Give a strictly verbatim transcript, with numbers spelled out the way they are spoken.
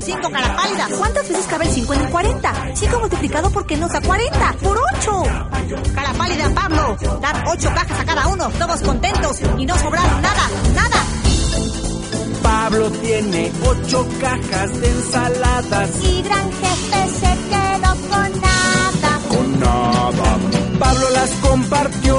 cinco, cara pálida. ¿Cuántas veces cabe el cinco en el cuarenta? cinco multiplicado por qué nos da cuarenta. ¡Por ocho! Cara pálida, Pablo. Dar ocho cajas a cada uno, todos contentos y no sobraron nada, nada. Pablo tiene ocho cajas de ensaladas. Y gran jefe se quedó con nada. Con nada. Pablo las compartió